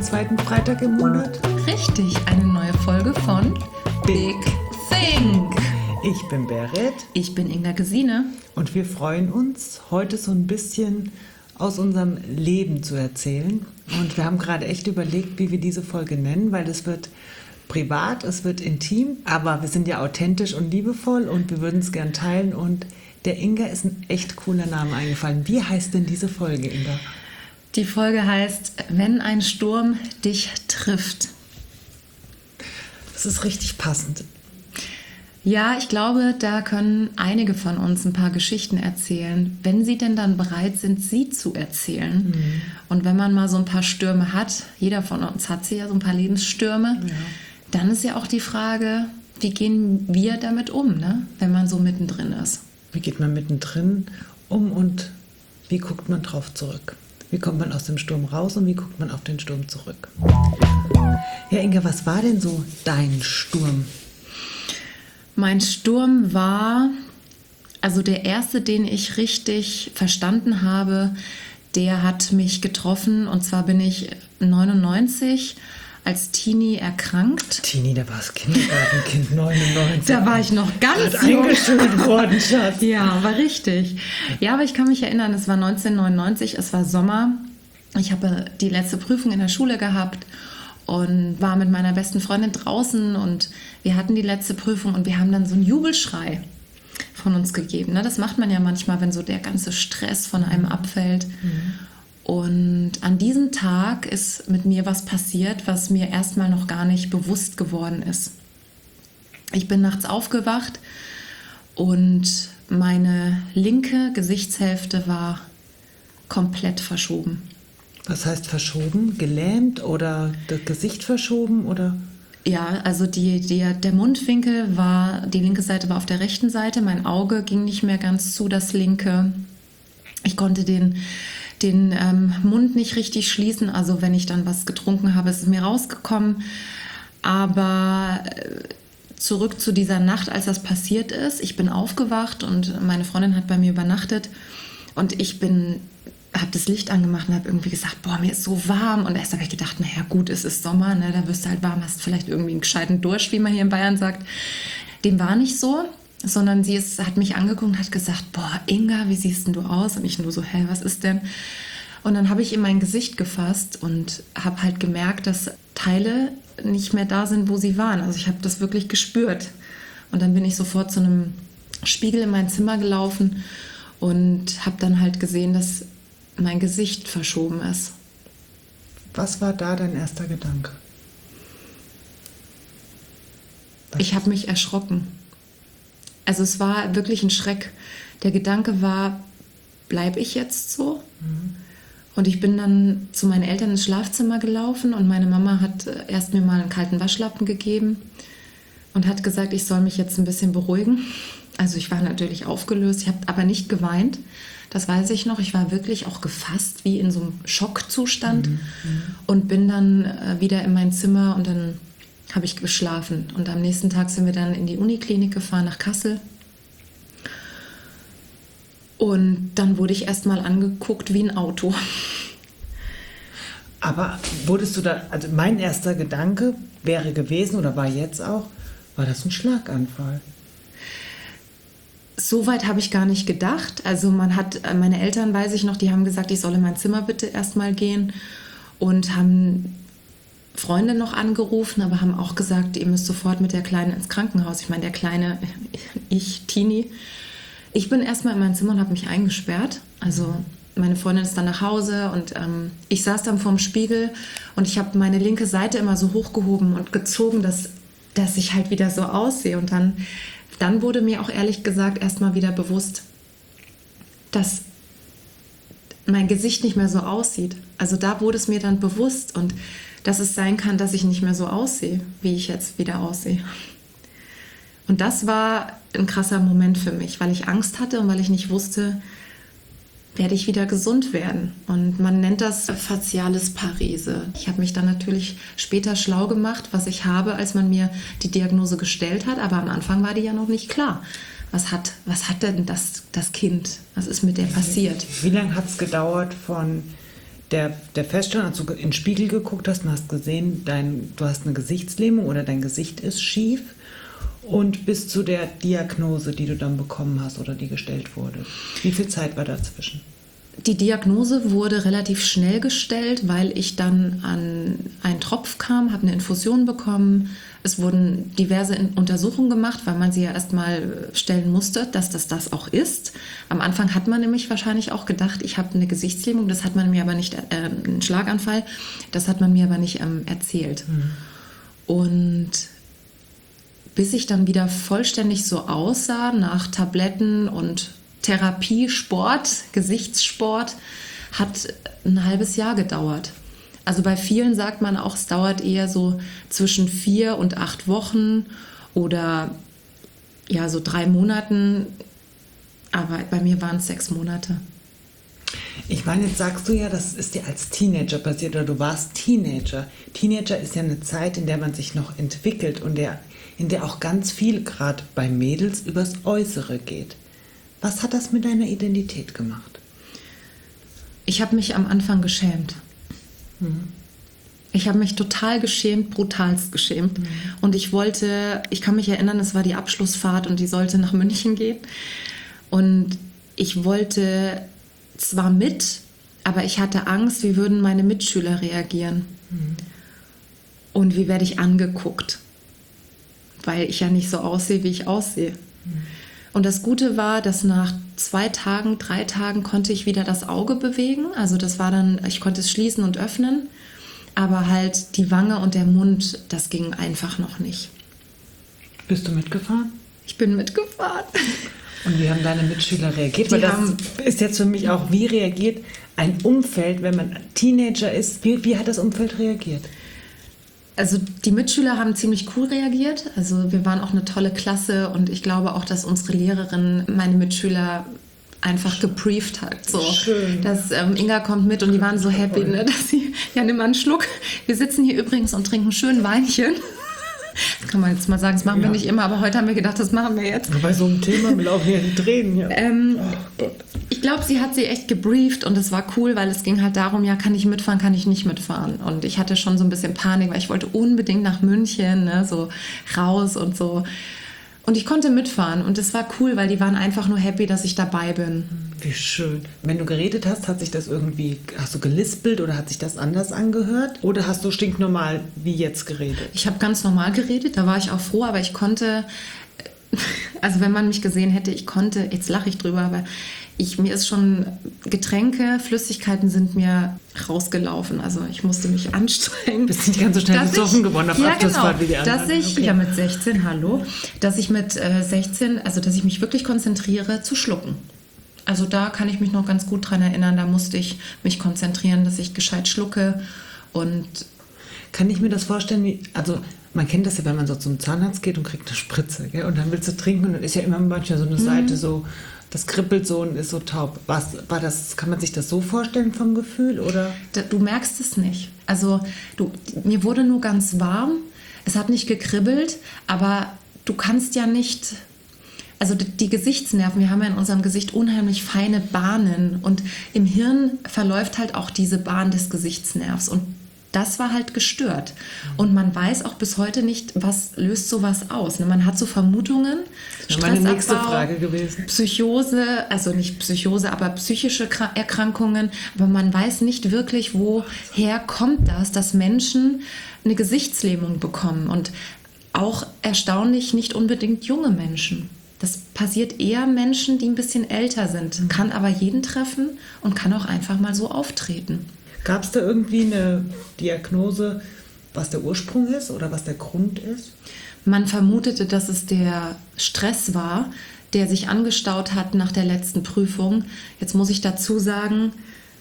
zweiten Freitag im Monat. Richtig, eine neue Folge von Big Think. Ich bin Berit. Ich bin Inga Gesine. Und wir freuen uns, heute so ein bisschen aus unserem Leben zu erzählen. Und wir haben gerade echt überlegt, wie wir diese Folge nennen, weil es wird privat, es wird intim, aber wir sind ja authentisch und liebevoll und wir würden es gern teilen. Und der Inga ist ein echt cooler Name eingefallen. Wie heißt denn diese Folge, Inga? Die Folge heißt, wenn ein Sturm dich trifft. Das ist richtig passend. Ja, ich glaube, da können einige von uns ein paar Geschichten erzählen, wenn sie denn dann bereit sind, sie zu erzählen. Mhm. Und wenn man mal so ein paar Stürme hat, jeder von uns hat sie ja, so ein paar Lebensstürme, dann ist ja auch die Frage, wie gehen wir damit um, ne? Wenn man so mittendrin ist. Wie geht man mittendrin um und wie guckt man drauf zurück? Wie kommt man aus dem Sturm raus und wie guckt man auf den Sturm zurück? Ja, Inga, was war denn so dein Sturm? Mein Sturm war, also der erste, den ich richtig verstanden habe, der hat mich getroffen. Und zwar bin ich 99 als Teenie erkrankt. Teenie, da war das Kindergartenkind 99. Da war ich noch ganz jung. Eingeschult worden, Schatz. Ja, war richtig. Ja, aber ich kann mich erinnern, es war 1999, es war Sommer. Ich habe die letzte Prüfung in der Schule gehabt und war mit meiner besten Freundin draußen und wir hatten die letzte Prüfung und wir haben dann so einen Jubelschrei von uns gegeben. Das macht man ja manchmal, wenn so der ganze Stress von einem abfällt. Mhm. Und an diesem Tag ist mit mir was passiert, was mir erstmal noch gar nicht bewusst geworden ist. Ich bin nachts aufgewacht und meine linke Gesichtshälfte war komplett verschoben. Was heißt verschoben? Gelähmt oder das Gesicht verschoben oder? Ja, also der Mundwinkel war, die linke Seite war auf der rechten Seite, mein Auge ging nicht mehr ganz zu, das linke. Ich konnte den Mund nicht richtig schließen, also wenn ich dann was getrunken habe, ist es mir rausgekommen. Aber zurück zu dieser Nacht, als das passiert ist, ich bin aufgewacht und meine Freundin hat bei mir übernachtet und ich habe das Licht angemacht und habe irgendwie gesagt, boah, mir ist so warm. Und erst habe ich gedacht, naja gut, es ist Sommer, ne, da wirst du halt warm, hast vielleicht irgendwie einen gescheiten Durst, wie man hier in Bayern sagt. Dem war nicht so, sondern sie hat mich angeguckt und hat gesagt, boah, Inga, wie siehst denn du aus? Und ich nur so, hä, was ist denn? Und dann habe ich in mein Gesicht gefasst und habe halt gemerkt, dass Teile nicht mehr da sind, wo sie waren. Also ich habe das wirklich gespürt. Und dann bin ich sofort zu einem Spiegel in mein Zimmer gelaufen und habe dann halt gesehen, dass mein Gesicht verschoben ist. Was war da dein erster Gedanke? Ich habe mich erschrocken. Also es war wirklich ein Schreck. Der Gedanke war, bleibe ich jetzt so? Mhm. Und ich bin dann zu meinen Eltern ins Schlafzimmer gelaufen und meine Mama hat erst mir mal einen kalten Waschlappen gegeben und hat gesagt, ich soll mich jetzt ein bisschen beruhigen. Also ich war natürlich aufgelöst, ich habe aber nicht geweint. Das weiß ich noch. Ich war wirklich auch gefasst, wie in so einem Schockzustand und bin dann wieder in mein Zimmer und dann habe ich geschlafen. Und am nächsten Tag sind wir dann in die Uniklinik gefahren nach Kassel. Und dann wurde ich erstmal angeguckt wie ein Auto. Aber wurdest du da, also mein erster Gedanke wäre gewesen oder war jetzt auch, war das ein Schlaganfall? So weit habe ich gar nicht gedacht. Also meine Eltern, weiß ich noch, die haben gesagt, ich soll in mein Zimmer bitte erstmal gehen und haben Freunde noch angerufen, aber haben auch gesagt, ihr müsst sofort mit der Kleinen ins Krankenhaus. Ich meine, der Kleine, Teenie. Ich bin erstmal in mein Zimmer und habe mich eingesperrt. Also meine Freundin ist dann nach Hause und ich saß dann vorm Spiegel und ich habe meine linke Seite immer so hochgehoben und gezogen, dass ich halt wieder so aussehe. Und dann wurde mir auch ehrlich gesagt erstmal wieder bewusst, dass mein Gesicht nicht mehr so aussieht. Also da wurde es mir dann bewusst und dass es sein kann, dass ich nicht mehr so aussehe, wie ich jetzt wieder aussehe. Und das war ein krasser Moment für mich, weil ich Angst hatte und weil ich nicht wusste, werde ich wieder gesund werden. Und man nennt das faciales Parese. Ich habe mich dann natürlich später schlau gemacht, was ich habe, als man mir die Diagnose gestellt hat. Aber am Anfang war die ja noch nicht klar. Was hat denn das Kind? Was ist mit der passiert? Wie lange hat es gedauert von der Feststellung, als du in den Spiegel geguckt hast und hast gesehen, du hast eine Gesichtslähmung oder dein Gesicht ist schief, und bis zu der Diagnose, die du dann bekommen hast oder die gestellt wurde. Wie viel Zeit war dazwischen? Die Diagnose wurde relativ schnell gestellt, weil ich dann an einen Tropf kam, habe eine Infusion bekommen. Es wurden diverse Untersuchungen gemacht, weil man sie ja erstmal stellen musste, dass das auch ist. Am Anfang hat man nämlich wahrscheinlich auch gedacht, ich habe eine Gesichtslähmung, das hat man mir aber nicht, einen Schlaganfall, das hat man mir aber nicht erzählt. Und bis ich dann wieder vollständig so aussah, nach Tabletten und Therapie, Sport, Gesichtssport, hat ein halbes Jahr gedauert. Also bei vielen sagt man auch, es dauert eher so zwischen 4 und 8 Wochen oder ja so 3 Monaten. Aber bei mir waren es 6 Monate. Ich meine, jetzt sagst du ja, das ist dir als Teenager passiert oder du warst Teenager. Teenager ist ja eine Zeit, in der man sich noch entwickelt und in der auch ganz viel, gerade bei Mädels, übers Äußere geht. Was hat das mit deiner Identität gemacht? Ich habe mich am Anfang geschämt. Ich habe mich total geschämt, brutalst geschämt. Und ich kann mich erinnern, es war die Abschlussfahrt und die sollte nach München gehen. Und ich wollte zwar mit, aber ich hatte Angst, wie würden meine Mitschüler reagieren. Und wie werde ich angeguckt? Weil ich ja nicht so aussehe, wie ich aussehe. Und das Gute war, dass nach 2 Tagen, 3 Tagen konnte ich wieder das Auge bewegen. Also das war dann, ich konnte es schließen und öffnen. Aber halt die Wange und der Mund, das ging einfach noch nicht. Bist du mitgefahren? Ich bin mitgefahren. Und wie haben deine Mitschüler reagiert? Weil das ist jetzt für mich auch, wie reagiert ein Umfeld, wenn man Teenager ist? Wie hat das Umfeld reagiert? Also die Mitschüler haben ziemlich cool reagiert. Also wir waren auch eine tolle Klasse und ich glaube auch, dass unsere Lehrerin meine Mitschüler einfach gebrieft hat. So, schön. Dass Inga kommt mit und die waren so happy, ne, dass sie, ja, nimm mal einen Schluck. Wir sitzen hier übrigens und trinken schön Weinchen. Das kann man jetzt mal sagen, das machen wir nicht immer, aber heute haben wir gedacht, das machen wir jetzt. Bei so einem Thema mir laufen hier die Tränen. Ja. Ich glaube, sie hat sie echt gebrieft und es war cool, weil es ging halt darum, ja, kann ich mitfahren, kann ich nicht mitfahren. Und ich hatte schon so ein bisschen Panik, weil ich wollte unbedingt nach München, ne, so raus und so. Und ich konnte mitfahren und es war cool, weil die waren einfach nur happy, dass ich dabei bin. Wie schön. Wenn du geredet hast, hast du gelispelt oder hat sich das anders angehört? Oder hast du stinknormal wie jetzt geredet? Ich habe ganz normal geredet, da war ich auch froh, aber ich konnte, also wenn man mich gesehen hätte, jetzt lache ich drüber, aber mir ist schon Getränke, Flüssigkeiten sind mir rausgelaufen. Also ich musste mich anstrengen. Bist nicht ganz so schnell besoffen geworden auf Abschlussfahrt wie die anderen. Mit 16, dass ich mit 16, also dass ich mich wirklich konzentriere zu schlucken. Also da kann ich mich noch ganz gut dran erinnern, da musste ich mich konzentrieren, dass ich gescheit schlucke und... Kann ich mir das vorstellen, also man kennt das ja, wenn man so zum Zahnarzt geht und kriegt eine Spritze, gell? Und dann willst du trinken und dann ist ja immer manchmal so eine Seite so, das kribbelt so und ist so taub. Kann man sich das so vorstellen vom Gefühl, oder? Du merkst es nicht. Also mir wurde nur ganz warm, es hat nicht gekribbelt, aber du kannst ja nicht... Also die Gesichtsnerven, wir haben ja in unserem Gesicht unheimlich feine Bahnen und im Hirn verläuft halt auch diese Bahn des Gesichtsnervs und das war halt gestört. Und man weiß auch bis heute nicht, was löst sowas aus. Man hat so Vermutungen, das wäre meine nächste Frage gewesen. Psychose, also nicht Psychose, aber psychische Erkrankungen, aber man weiß nicht wirklich, woher kommt das, dass Menschen eine Gesichtslähmung bekommen und auch erstaunlich nicht unbedingt junge Menschen. Das passiert eher Menschen, die ein bisschen älter sind, kann aber jeden treffen und kann auch einfach mal so auftreten. Gab es da irgendwie eine Diagnose, was der Ursprung ist oder was der Grund ist? Man vermutete, dass es der Stress war, der sich angestaut hat nach der letzten Prüfung. Jetzt muss ich dazu sagen,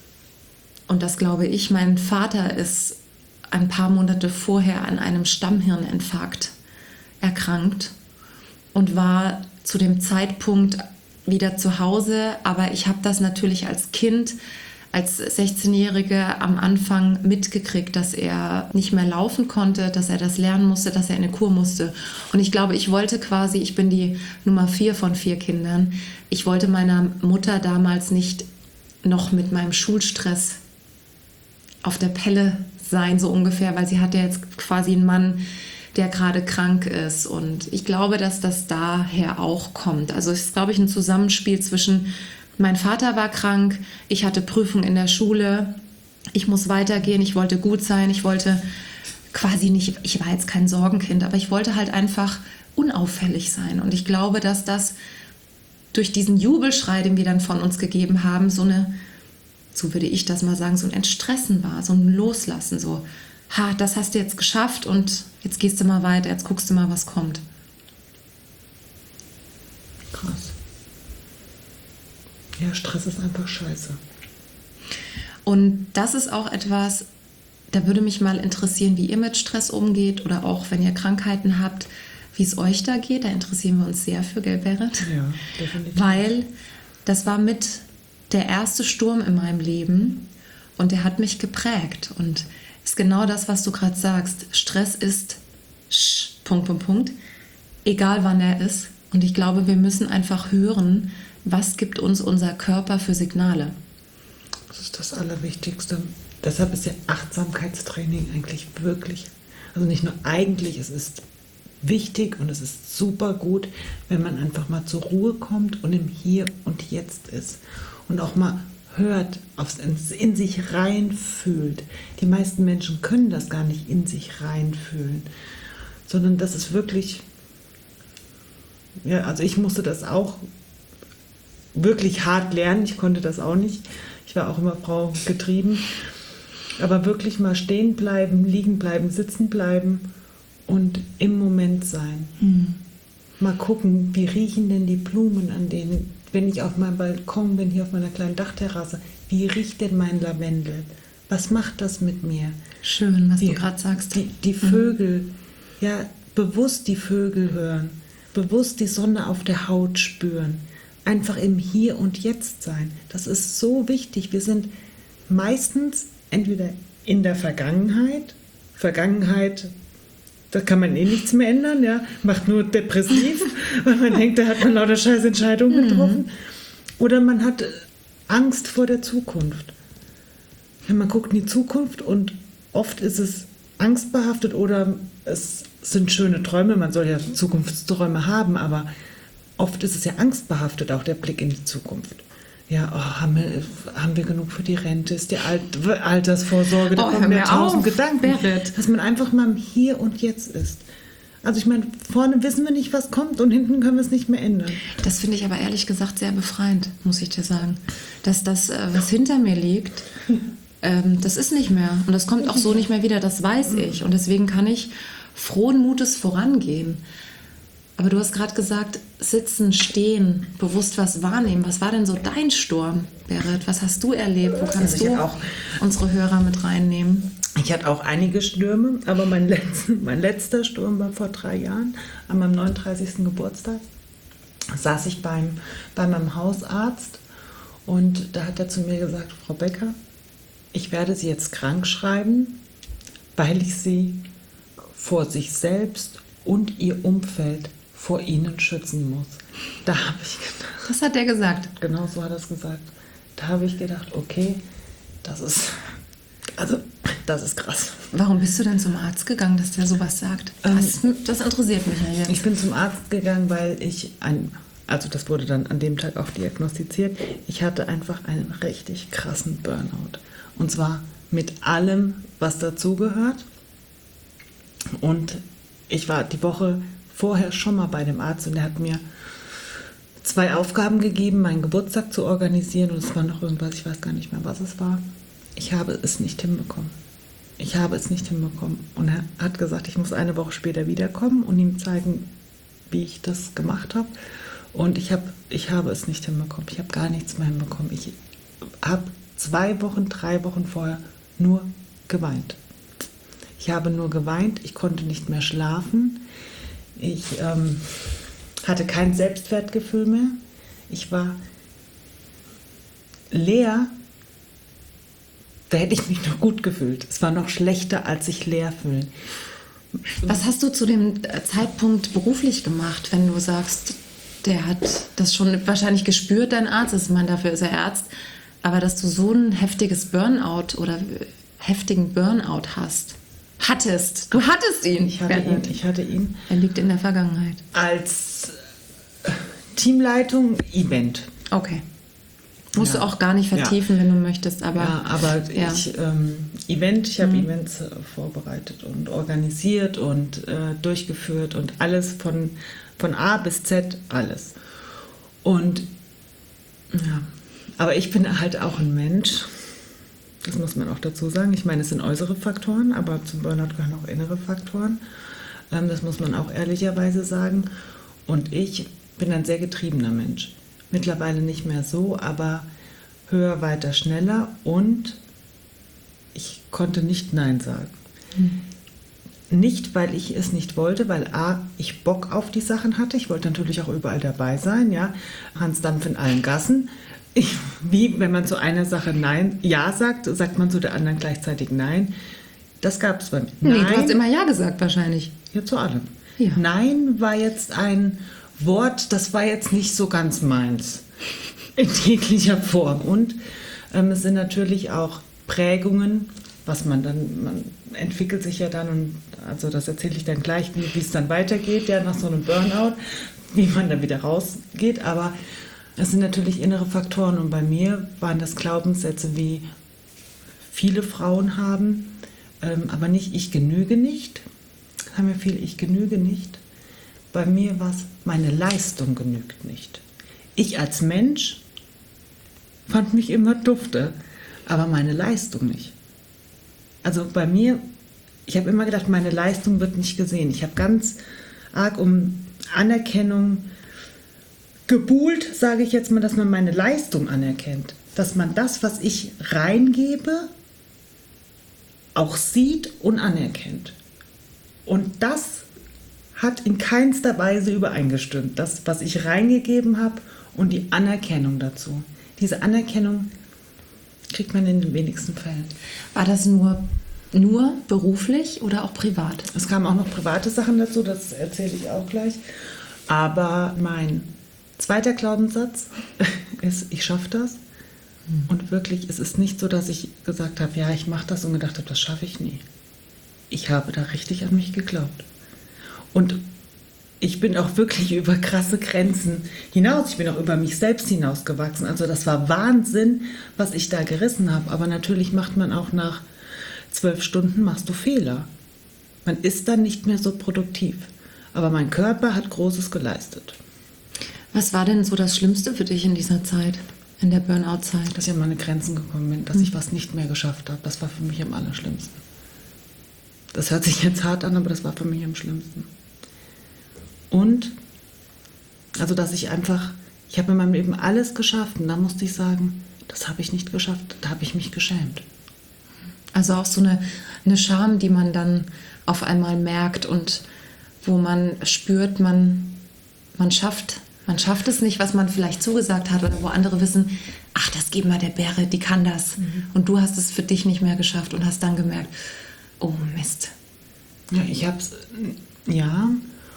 und das glaube ich, mein Vater ist ein paar Monate vorher an einem Stammhirninfarkt erkrankt und war zu dem Zeitpunkt wieder zu Hause, aber ich habe das natürlich als Kind, als 16-Jährige am Anfang mitgekriegt, dass er nicht mehr laufen konnte, dass er das lernen musste, dass er in eine Kur musste. Und ich glaube, ich bin die Nummer 4 von 4 Kindern, ich wollte meiner Mutter damals nicht noch mit meinem Schulstress auf der Pelle sein, so ungefähr, weil sie hat ja jetzt quasi einen Mann, der gerade krank ist. Und ich glaube, dass das daher auch kommt. Also es ist, glaube ich, ein Zusammenspiel zwischen, mein Vater war krank, ich hatte Prüfung in der Schule, ich muss weitergehen, ich wollte gut sein, ich wollte quasi nicht, ich war jetzt kein Sorgenkind, aber ich wollte halt einfach unauffällig sein. Und ich glaube, dass das durch diesen Jubelschrei, den wir dann von uns gegeben haben, so würde ich das mal sagen, so ein Entstressen war, so ein Loslassen, so, das hast du jetzt geschafft und jetzt gehst du mal weiter, jetzt guckst du mal, was kommt. Krass. Ja, Stress ist einfach scheiße. Und das ist auch etwas, da würde mich mal interessieren, wie ihr mit Stress umgeht oder auch, wenn ihr Krankheiten habt, wie es euch da geht. Da interessieren wir uns sehr für, gell, Berit? Ja, definitiv. Weil das war mit der erste Sturm in meinem Leben und der hat mich geprägt. Und ist genau das, was du gerade sagst. Stress ist egal wann er ist. Und ich glaube, wir müssen einfach hören, was gibt uns unser Körper für Signale. Das ist das Allerwichtigste. Deshalb ist ja Achtsamkeitstraining eigentlich wirklich, also nicht nur eigentlich, es ist wichtig und es ist super gut, wenn man einfach mal zur Ruhe kommt und im Hier und Jetzt ist und auch mal hört, in sich reinfühlt. Die meisten Menschen können das gar nicht in sich reinfühlen, sondern das ist wirklich, ja, also ich musste das auch wirklich hart lernen, ich konnte das auch nicht. Ich war auch immer Frau getrieben. Aber wirklich mal stehen bleiben, liegen bleiben, sitzen bleiben und im Moment sein. Mal gucken, wie riechen denn die Blumen an denen, wenn ich auf meinem Balkon bin, hier auf meiner kleinen Dachterrasse, wie riecht denn mein Lavendel? Was macht das mit mir? Schön, was du gerade sagst. Die Vögel, ja, bewusst die Vögel hören, bewusst die Sonne auf der Haut spüren, einfach im Hier und Jetzt sein. Das ist so wichtig. Wir sind meistens entweder in der Vergangenheit, da kann man nichts mehr ändern, ja, macht nur depressiv, weil man denkt, da hat man lauter scheiß Entscheidungen getroffen. Oder man hat Angst vor der Zukunft. Ja, man guckt in die Zukunft und oft ist es angstbehaftet oder es sind schöne Träume, man soll ja Zukunftsträume haben, aber oft ist es ja angstbehaftet, auch der Blick in die Zukunft. Ja, haben wir genug für die Rente? Ist die Altersvorsorge? Da kommen mir 1000 Gedanken. Berit. Dass man einfach mal im Hier und Jetzt ist. Also ich meine, vorne wissen wir nicht, was kommt und hinten können wir es nicht mehr ändern. Das finde ich aber ehrlich gesagt sehr befreiend, muss ich dir sagen. Dass das, was hinter mir liegt, das ist nicht mehr. Und das kommt auch so nicht mehr wieder, das weiß ich. Und deswegen kann ich frohen Mutes vorangehen. Aber du hast gerade gesagt, sitzen, stehen, bewusst was wahrnehmen. Was war denn so dein Sturm, Berit? Was hast du erlebt? Wo kannst du unsere Hörer mit reinnehmen? Ich hatte auch einige Stürme, aber mein letzter Sturm war vor 3 Jahren, an meinem 39. Geburtstag. Saß ich bei meinem Hausarzt und da hat er zu mir gesagt, Frau Becker, ich werde Sie jetzt krank schreiben, weil ich Sie vor sich selbst und Ihr Umfeld vor Ihnen schützen muss. Da habe ich gedacht... Was hat der gesagt? Genau so hat er es gesagt. Da habe ich gedacht, okay, das ist krass. Warum bist du denn zum Arzt gegangen, dass der sowas sagt? Das interessiert mich ja jetzt. Ich bin zum Arzt gegangen, weil das wurde dann an dem Tag auch diagnostiziert, ich hatte einfach einen richtig krassen Burnout. Und zwar mit allem, was dazugehört. Und ich war die Woche vorher schon mal bei dem Arzt und der hat mir 2 Aufgaben gegeben, meinen Geburtstag zu organisieren und es war noch irgendwas, ich weiß gar nicht mehr, was es war. Ich habe es nicht hinbekommen. Und er hat gesagt, ich muss eine Woche später wiederkommen und ihm zeigen, wie ich das gemacht habe. Und ich habe es nicht hinbekommen. Ich habe gar nichts mehr hinbekommen. Ich habe 2 Wochen, 3 Wochen vorher nur geweint. Ich habe nur geweint, ich konnte nicht mehr schlafen. Ich hatte kein Selbstwertgefühl mehr. Ich war leer. Da hätte ich mich noch gut gefühlt. Es war noch schlechter, als sich leer fühlen. Was hast du zu dem Zeitpunkt beruflich gemacht, wenn du sagst, der hat das schon wahrscheinlich gespürt, dein Arzt? Ich meine, dafür ist er Arzt. Aber dass du so ein heftiges Burnout oder heftigen Burnout hattest. Du hattest ihn. Ich hatte ihn. Er liegt in der Vergangenheit. Als Teamleitung Event. Okay. Musst du auch gar nicht vertiefen, wenn du möchtest, aber... Ja, aber ich habe Events vorbereitet und organisiert und durchgeführt und alles von A bis Z, alles. Und ja, aber ich bin halt auch ein Mensch, das muss man auch dazu sagen. Ich meine, es sind äußere Faktoren, aber zum Burnout gehören auch innere Faktoren. Das muss man auch ehrlicherweise sagen. Und ich bin ein sehr getriebener Mensch. Mittlerweile nicht mehr so, aber höher, weiter, schneller, und ich konnte nicht Nein sagen. Nicht, weil ich es nicht wollte, weil A, ich Bock auf die Sachen hatte. Ich wollte natürlich auch überall dabei sein, ja. Hans Dampf in allen Gassen. Wie, wenn man zu einer Sache Ja sagt, sagt man zu der anderen gleichzeitig Nein. Das gab es bei mir. Nee, du hast immer Ja gesagt wahrscheinlich. Ja, zu allem. Ja. Nein war jetzt ein Wort, das war jetzt nicht so ganz meins. In jeglicher Form. Und es sind natürlich auch Prägungen, was man entwickelt sich ja dann, und also das erzähle ich dann gleich, wie es dann weitergeht, ja, nach so einem Burnout, wie man da wieder rausgeht. Aber das sind natürlich innere Faktoren, und bei mir waren das Glaubenssätze, wie viele Frauen haben, aber nicht ich genüge nicht. Haben wir viel, ich genüge nicht. Bei mir war es, meine Leistung genügt nicht. Ich als Mensch fand mich immer dufte, aber meine Leistung nicht. Also bei mir, ich habe immer gedacht, meine Leistung wird nicht gesehen. Ich habe ganz arg um Anerkennung gebuhlt, sage ich jetzt mal, dass man meine Leistung anerkennt. Dass man das, was ich reingebe, auch sieht und anerkennt. Und das hat in keinster Weise übereingestimmt. Das, was ich reingegeben habe und die Anerkennung dazu. Diese Anerkennung kriegt man in den wenigsten Fällen. War das nur beruflich oder auch privat? Es kamen auch noch private Sachen dazu, das erzähle ich auch gleich. Aber mein zweiter Glaubenssatz ist, ich schaffe das. Und wirklich, es ist nicht so, dass ich gesagt habe, ja, ich mache das, und gedacht habe, das schaffe ich nie. Ich habe da richtig an mich geglaubt. Und ich bin auch wirklich über krasse Grenzen hinaus. Ich bin auch über mich selbst hinausgewachsen. Also das war Wahnsinn, was ich da gerissen habe. Aber natürlich macht man auch nach 12 Stunden machst du Fehler. Man ist dann nicht mehr so produktiv. Aber mein Körper hat Großes geleistet. Was war denn so das Schlimmste für dich in dieser Zeit, in der Burnout-Zeit? Dass ich an meine Grenzen gekommen bin, dass ich was nicht mehr geschafft habe. Das war für mich am allerschlimmsten. Das hört sich jetzt hart an, aber das war für mich am schlimmsten. Und, also dass ich habe in meinem Leben alles geschafft, und da musste ich sagen, das habe ich nicht geschafft, da habe ich mich geschämt. Also auch so eine Scham, die man dann auf einmal merkt und wo man spürt, man schafft es nicht, was man vielleicht zugesagt hat, oder wo andere wissen, ach, das geht mal der Bäre, die kann das. Und du hast es für dich nicht mehr geschafft und hast dann gemerkt, oh Mist. Ja, ich habe es, ja.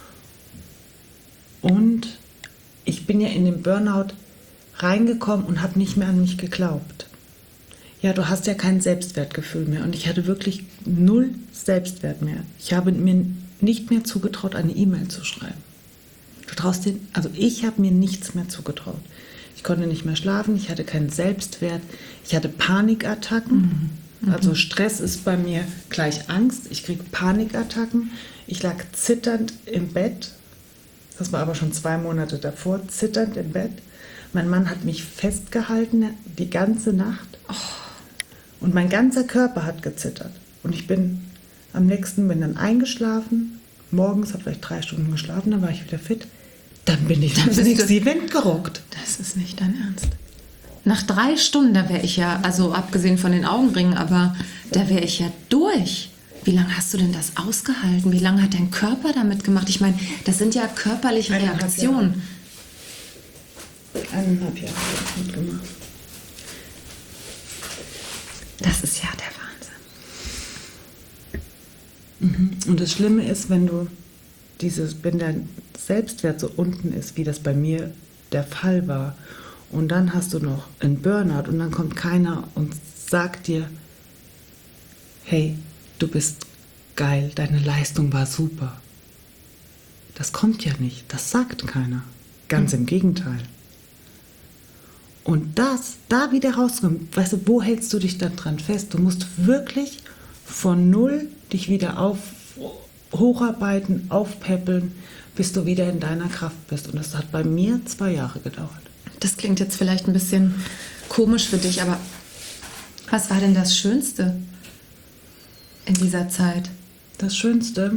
Und ich bin ja in den Burnout reingekommen und habe nicht mehr an mich geglaubt. Ja, du hast ja kein Selbstwertgefühl mehr. Und ich hatte wirklich 0 Selbstwert mehr. Ich habe mir nicht mehr zugetraut, eine E-Mail zu schreiben. Ich habe mir nichts mehr zugetraut. Ich konnte nicht mehr schlafen, ich hatte keinen Selbstwert, ich hatte Panikattacken. Also Stress ist bei mir gleich Angst. Ich kriege Panikattacken. Ich lag zitternd im Bett. Das war aber schon 2 Monate davor, zitternd im Bett. Mein Mann hat mich festgehalten die ganze Nacht. Und mein ganzer Körper hat gezittert. Und ich bin dann eingeschlafen. Morgens habe vielleicht 3 Stunden geschlafen, dann war ich wieder fit. Dann bin ich ins nächste Event gerockt. Das ist nicht dein Ernst. Nach 3 Stunden, da wäre ich ja, also abgesehen von den Augenringen, aber da wäre ich ja durch. Wie lange hast du denn das ausgehalten? Wie lange hat dein Körper damit gemacht? Ich meine, das sind ja körperliche Reaktionen. 1,5 Jahre habe ich mitgemacht. Das ist ja der Wahnsinn. Und das Schlimme ist, wenn dein Selbstwert so unten ist, wie das bei mir der Fall war, und dann hast du noch einen Burnout und dann kommt keiner und sagt dir, hey, du bist geil, deine Leistung war super. Das kommt ja nicht, das sagt keiner. Ganz im Gegenteil. Und das, da wieder rauskommen, weißt du, wo hältst du dich dann dran fest? Du musst wirklich von null dich wieder hocharbeiten, aufpäppeln, bis du wieder in deiner Kraft bist. Und das hat bei mir 2 Jahre gedauert. Das klingt jetzt vielleicht ein bisschen komisch für dich, aber was war denn das Schönste in dieser Zeit? Das Schönste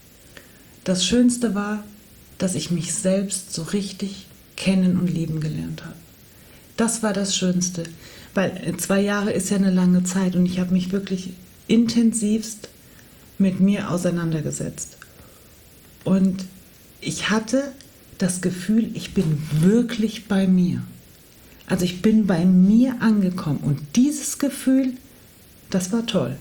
war, dass ich mich selbst so richtig kennen und lieben gelernt habe. Das war das Schönste, weil 2 Jahre ist ja eine lange Zeit und ich habe mich wirklich intensivst mit mir auseinandergesetzt. Und ich hatte das Gefühl, ich bin wirklich bei mir. Also ich bin bei mir angekommen und dieses Gefühl, das war toll.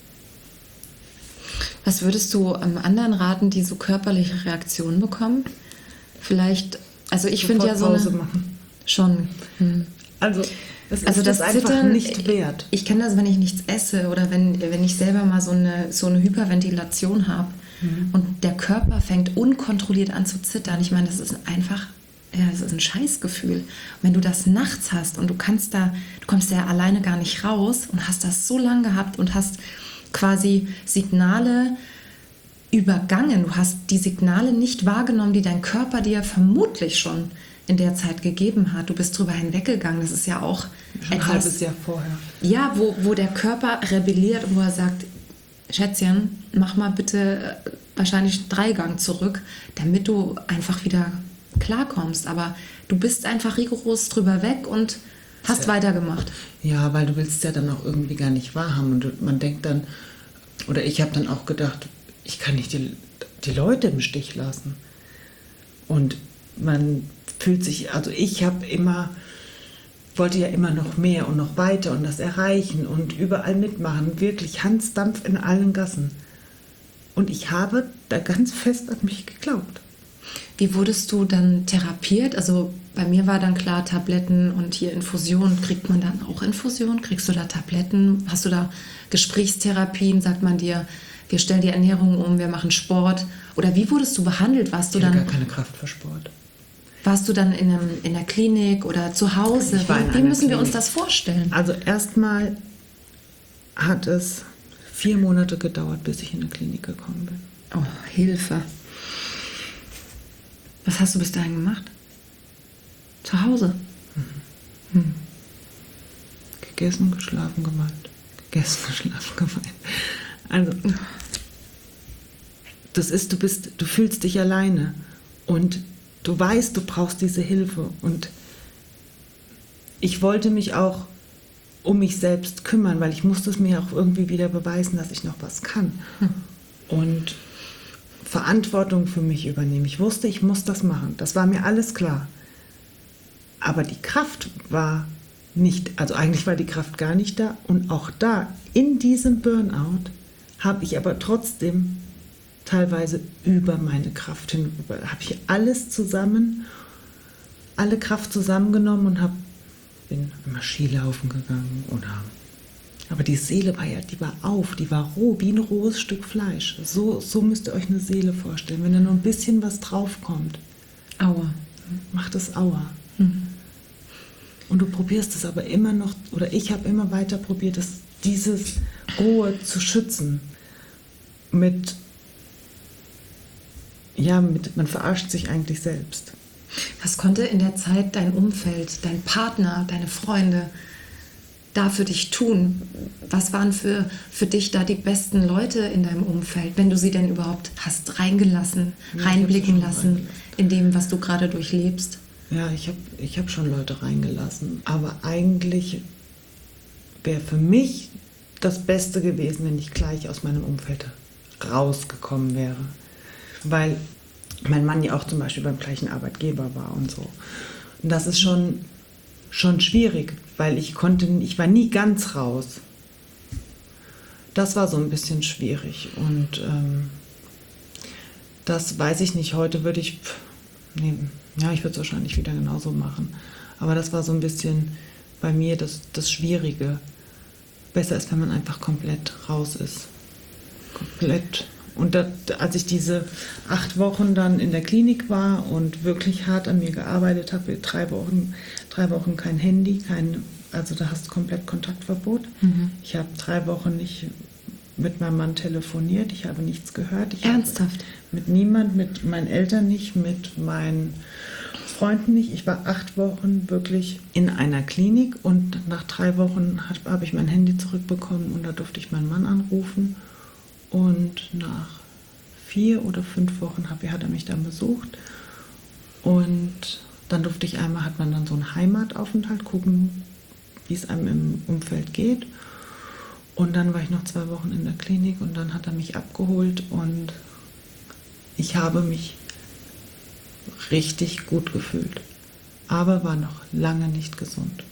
Was würdest du anderen raten, die so körperliche Reaktionen bekommen? Vielleicht, also ich finde ja so eine... Pause machen. Schon. Also das Also ist das einfach Zittern nicht wert. Ich kenne das, wenn ich nichts esse oder wenn ich selber mal so eine Hyperventilation habe und der Körper fängt unkontrolliert an zu zittern. Ich meine, das ist einfach, ja, das ist ein Scheißgefühl. Und wenn du das nachts hast und du kommst ja alleine gar nicht raus und hast das so lange gehabt und hast quasi Signale übergangen. Du hast die Signale nicht wahrgenommen, die dein Körper dir vermutlich schon in der Zeit gegeben hat. Du bist drüber hinweggegangen. Das ist ja auch Schon ein halbes Jahr vorher. Ja, wo der Körper rebelliert und wo er sagt, Schätzchen, mach mal bitte wahrscheinlich 3 Gang zurück, damit du einfach wieder klarkommst. Aber du bist einfach rigoros drüber weg und hast weitergemacht. Ja, weil du willst es ja dann auch irgendwie gar nicht wahrhaben. Und man denkt dann, oder ich habe dann auch gedacht, ich kann nicht die Leute im Stich lassen. Und man fühlt sich, also ich wollte ja immer noch mehr und noch weiter und das erreichen und überall mitmachen, wirklich Hansdampf in allen Gassen. Und ich habe da ganz fest an mich geglaubt. Wie wurdest du dann therapiert? Also bei mir war dann klar Tabletten und hier Infusionen. Kriegt man dann auch Infusionen? Kriegst du da Tabletten? Hast du da Gesprächstherapien? Sagt man dir, wir stellen die Ernährung um, wir machen Sport? Oder wie wurdest du behandelt? Warst du Ich hatte dann gar keine Kraft für Sport. Warst du dann in der Klinik oder zu Hause? Ich war in Wie einer müssen wir uns Klinik. das vorstellen? Also erstmal hat es 4 Monate gedauert, bis ich in eine Klinik gekommen bin. Oh, Hilfe. Was hast du bis dahin gemacht? Zu Hause? Gegessen, geschlafen, geweint. Gegessen, geschlafen, geweint. Also, du fühlst dich alleine und du weißt, du brauchst diese Hilfe. Und ich wollte mich auch um mich selbst kümmern, weil ich musste es mir auch irgendwie wieder beweisen, dass ich noch was kann. Und Verantwortung für mich übernehmen. Ich wusste, ich muss das machen. Das war mir alles klar. Aber die Kraft war nicht, also eigentlich war die Kraft gar nicht da. Und auch da, in diesem Burnout, habe ich aber trotzdem teilweise über meine Kraft hin, habe ich alle Kraft zusammengenommen und bin immer Skilaufen gegangen aber die Seele die war die war roh, wie ein rohes Stück Fleisch. So müsst ihr euch eine Seele vorstellen. Wenn da nur ein bisschen was draufkommt, Aua. macht es Aua. Und du probierst es aber immer noch, oder ich habe immer weiter probiert, dieses Rohe zu schützen. Man verarscht sich eigentlich selbst. Was konnte in der Zeit dein Umfeld, dein Partner, deine Freunde da für dich tun? Was waren für dich da die besten Leute in deinem Umfeld, wenn du sie denn überhaupt hast reinblicken lassen in dem, was du gerade durchlebst? Ja, ich hab schon Leute reingelassen, aber eigentlich wäre für mich das Beste gewesen, wenn ich gleich aus meinem Umfeld rausgekommen wäre. Weil mein Mann ja auch zum Beispiel beim gleichen Arbeitgeber war und so. Und das ist schon schwierig, weil ich war nie ganz raus. Das war so ein bisschen schwierig und das weiß ich nicht. Heute würde ich ich würde es wahrscheinlich wieder genauso machen. Aber das war so ein bisschen bei mir das Schwierige, besser ist, wenn man einfach komplett raus ist. Komplett. Und als ich diese 8 Wochen dann in der Klinik war und wirklich hart an mir gearbeitet habe, 3 Wochen kein Handy, also da hast du komplett Kontaktverbot. Ich habe 3 Wochen nicht mit meinem Mann telefoniert, ich habe nichts gehört. Ernsthaft? Mit niemand, mit meinen Eltern nicht, mit meinen Freunden nicht. Ich war 8 Wochen wirklich in einer Klinik und nach 3 Wochen habe ich mein Handy zurückbekommen und da durfte ich meinen Mann anrufen. Und nach 4 oder 5 Wochen hat er mich dann besucht. Und dann hat man dann so einen Heimataufenthalt, gucken, wie es einem im Umfeld geht. Und dann war ich noch 2 Wochen in der Klinik und dann hat er mich abgeholt und ich habe mich richtig gut gefühlt, aber war noch lange nicht gesund.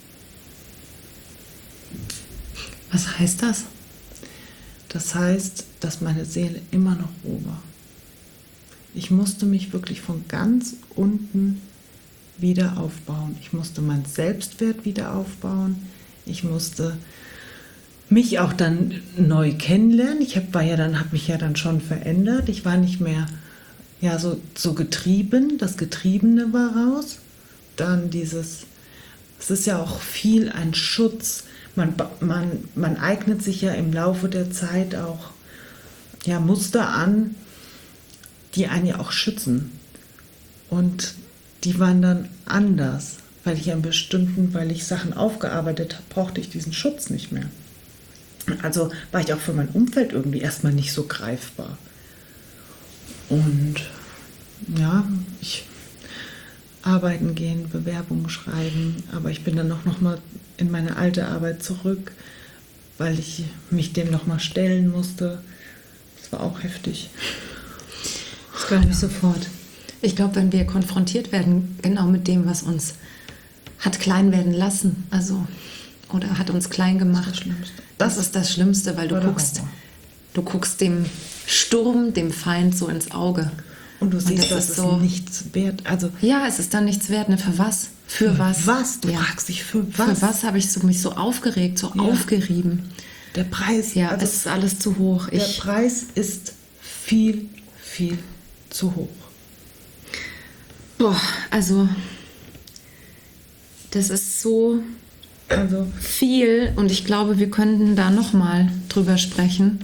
Was heißt das? Das heißt, dass meine Seele immer noch roh war. Ich musste mich wirklich von ganz unten wieder aufbauen. Ich musste meinen Selbstwert wieder aufbauen. Ich musste mich auch dann neu kennenlernen. Ich habe mich ja dann schon verändert. Ich war nicht mehr so getrieben. Das Getriebene war raus. Dann es ist ja auch viel ein Schutz. Man eignet sich ja im Laufe der Zeit auch Muster an, die einen ja auch schützen. Und die waren dann anders, weil ich Sachen aufgearbeitet habe, brauchte ich diesen Schutz nicht mehr. Also war ich auch für mein Umfeld irgendwie erstmal nicht so greifbar. Und ich arbeiten gehen, Bewerbungen schreiben, aber ich bin dann noch mal in meine alte Arbeit zurück, weil ich mich dem noch mal stellen musste. Das war auch heftig. Das glaube ich sofort. Ich glaube, wenn wir konfrontiert werden, genau mit dem, was uns hat klein werden lassen, oder hat uns klein gemacht, das ist das Schlimmste, weil du guckst dem Sturm, dem Feind so ins Auge. Und du siehst, dass es nichts wert. Ja, es ist dann nichts wert. Ne? Für was? Für was? Du fragst dich, für was? Für was habe ich mich so aufgeregt, so aufgerieben? Der Preis. Ja, es ist alles zu hoch. Der Preis ist viel, viel zu hoch. Boah, das ist so viel und ich glaube, wir könnten da nochmal drüber sprechen.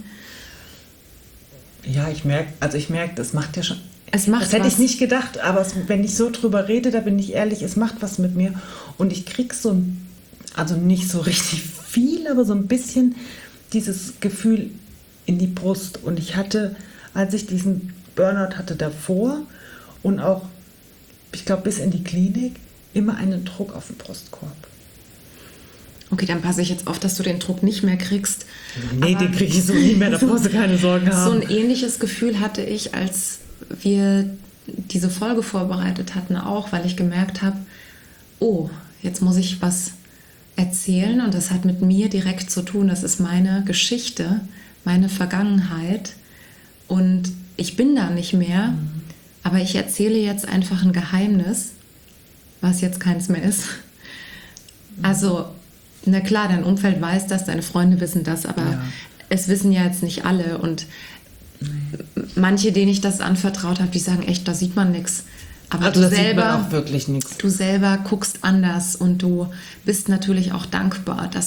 Ja, ich merke, das macht ja schon. Das hätte ich nicht gedacht, aber wenn ich so drüber rede, da bin ich ehrlich, es macht was mit mir. Und ich kriege nicht so richtig viel, aber so ein bisschen dieses Gefühl in die Brust. Und ich hatte, als ich diesen Burnout hatte davor und auch, ich glaube, bis in die Klinik, immer einen Druck auf den Brustkorb. Okay, dann passe ich jetzt auf, dass du den Druck nicht mehr kriegst. Nee, den kriege ich so nie mehr, da brauchst du keine Sorgen haben. So ein ähnliches Gefühl hatte ich, als wir diese Folge vorbereitet hatten, auch, weil ich gemerkt habe, jetzt muss ich was erzählen und das hat mit mir direkt zu tun. Das ist meine Geschichte, meine Vergangenheit und ich bin da nicht mehr, aber ich erzähle jetzt einfach ein Geheimnis, was jetzt keins mehr ist. Also, na klar, dein Umfeld weiß das, deine Freunde wissen das, aber es wissen ja jetzt nicht alle und manche, denen ich das anvertraut habe, die sagen echt, da sieht man nichts. Aber du selber, sieht man auch wirklich nichts. Du selber guckst anders und du bist natürlich auch dankbar, dass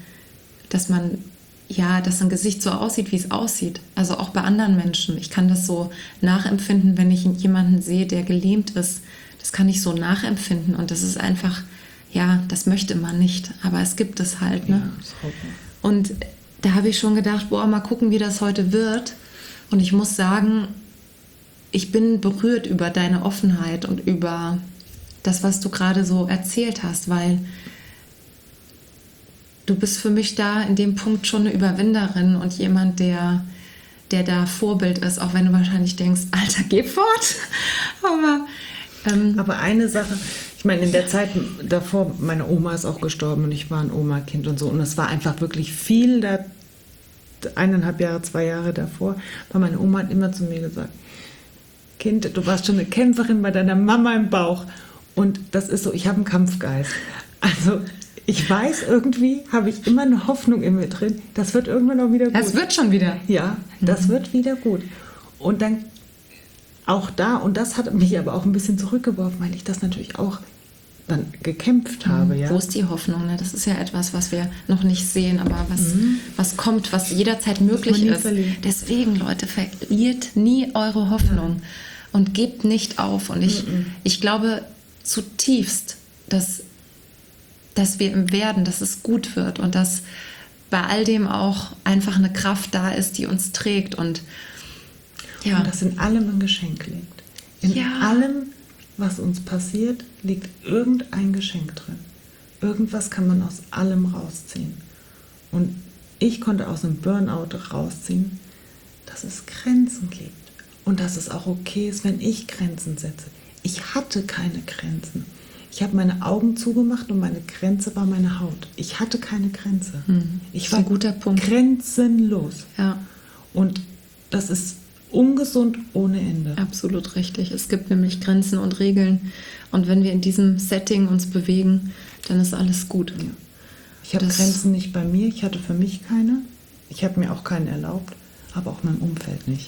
ein Gesicht so aussieht, wie es aussieht. Also auch bei anderen Menschen. Ich kann das so nachempfinden, wenn ich jemanden sehe, der gelähmt ist. Das kann ich so nachempfinden und das ist einfach, das möchte man nicht, aber es gibt es halt. Ne? Ja, und da habe ich schon gedacht, mal gucken, wie das heute wird. Und ich muss sagen, ich bin berührt über deine Offenheit und über das, was du gerade so erzählt hast, weil du bist für mich da in dem Punkt schon eine Überwinderin und jemand, der da Vorbild ist, auch wenn du wahrscheinlich denkst, Alter, geh fort. Aber eine Sache, ich meine, in der Zeit davor, meine Oma ist auch gestorben und ich war ein Oma-Kind und so und es war einfach wirklich viel, 1,5 Jahre, 2 Jahre davor, weil meine Oma hat immer zu mir gesagt, Kind, du warst schon eine Kämpferin bei deiner Mama im Bauch und das ist so, ich habe einen Kampfgeist. Also ich weiß, irgendwie habe ich immer eine Hoffnung in mir drin, das wird irgendwann auch wieder gut. Das wird schon wieder. Ja, das wird wieder gut. Und dann auch da, und das hat mich aber auch ein bisschen zurückgeworfen, weil ich das natürlich auch dann gekämpft habe. Ja. Wo ist die Hoffnung? Ne? Das ist ja etwas, was wir noch nicht sehen, aber was kommt, was jederzeit möglich ist. Deswegen, Leute, verliert nie eure Hoffnung und gebt nicht auf. Und ich glaube zutiefst, dass wir im Werden, dass es gut wird und dass bei all dem auch einfach eine Kraft da ist, die uns trägt. Und ja. Und dass in allem ein Geschenk liegt. In allem, was uns passiert, liegt irgendein Geschenk drin. Irgendwas kann man aus allem rausziehen. Und ich konnte aus einem Burnout rausziehen, dass es Grenzen gibt. Und dass es auch okay ist, wenn ich Grenzen setze. Ich hatte keine Grenzen. Ich habe meine Augen zugemacht und meine Grenze war meine Haut. Ich hatte keine Grenze. Ich war ein guter Punkt. Grenzenlos. Ja. Und das ist ungesund ohne Ende. Absolut richtig. Es gibt nämlich Grenzen und Regeln. Und wenn wir in diesem Setting uns bewegen, dann ist alles gut. Ja. Ich habe Grenzen nicht bei mir. Ich hatte für mich keine. Ich habe mir auch keine erlaubt, aber auch meinem Umfeld nicht.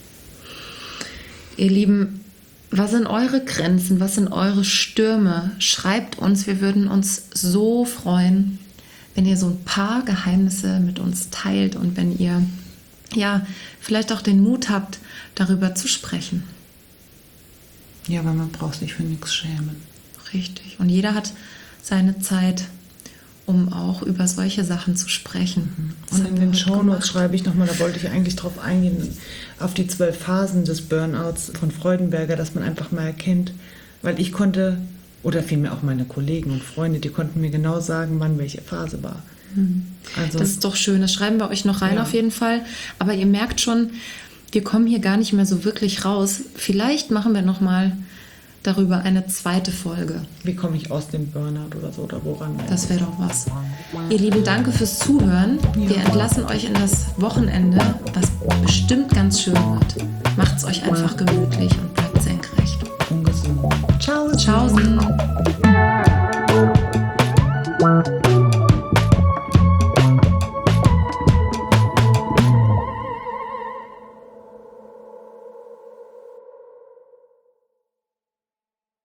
Ihr Lieben, was sind eure Grenzen? Was sind eure Stürme? Schreibt uns. Wir würden uns so freuen, wenn ihr so ein paar Geheimnisse mit uns teilt und wenn ihr vielleicht auch den Mut habt, darüber zu sprechen. Ja, weil man braucht sich für nichts schämen. Richtig. Und jeder hat seine Zeit, um auch über solche Sachen zu sprechen. Und in den Shownotes schreibe ich nochmal, da wollte ich eigentlich drauf eingehen, auf die 12 Phasen des Burnouts von Freudenberger, dass man einfach mal erkennt, weil ich konnte, oder vielmehr auch meine Kollegen und Freunde, die konnten mir genau sagen, wann welche Phase war. Also, das ist doch schön, das schreiben wir euch noch rein auf jeden Fall. Aber ihr merkt schon, wir kommen hier gar nicht mehr so wirklich raus. Vielleicht machen wir nochmal darüber eine zweite Folge. Wie komme ich aus dem Burnout oder so, oder woran? Das wäre doch was. Ihr Lieben, danke fürs Zuhören. Wir entlassen euch in das Wochenende, was bestimmt ganz schön wird. Macht's euch einfach gemütlich und bleibt senkrecht. Ungesund. Ciao. Tschaußen.